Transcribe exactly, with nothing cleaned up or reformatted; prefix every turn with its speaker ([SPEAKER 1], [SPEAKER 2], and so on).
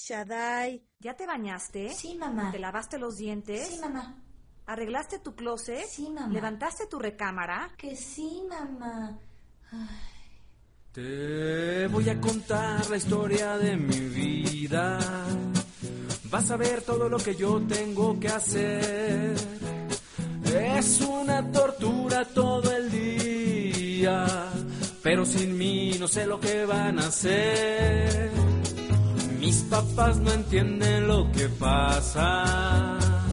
[SPEAKER 1] Shaddai.
[SPEAKER 2] ¿Ya te bañaste?
[SPEAKER 3] Sí, mamá.
[SPEAKER 2] ¿Te lavaste los dientes?
[SPEAKER 3] Sí, mamá.
[SPEAKER 2] ¿Arreglaste tu closet?
[SPEAKER 3] Sí, mamá.
[SPEAKER 2] ¿Levantaste tu recámara?
[SPEAKER 3] Que sí, mamá. Ay.
[SPEAKER 4] Te voy a contar la historia de mi vida. Vas a ver todo lo que yo tengo que hacer. Es una tortura todo el día, pero sin mí no sé lo que van a hacer. Mis papás no entienden lo que pasa.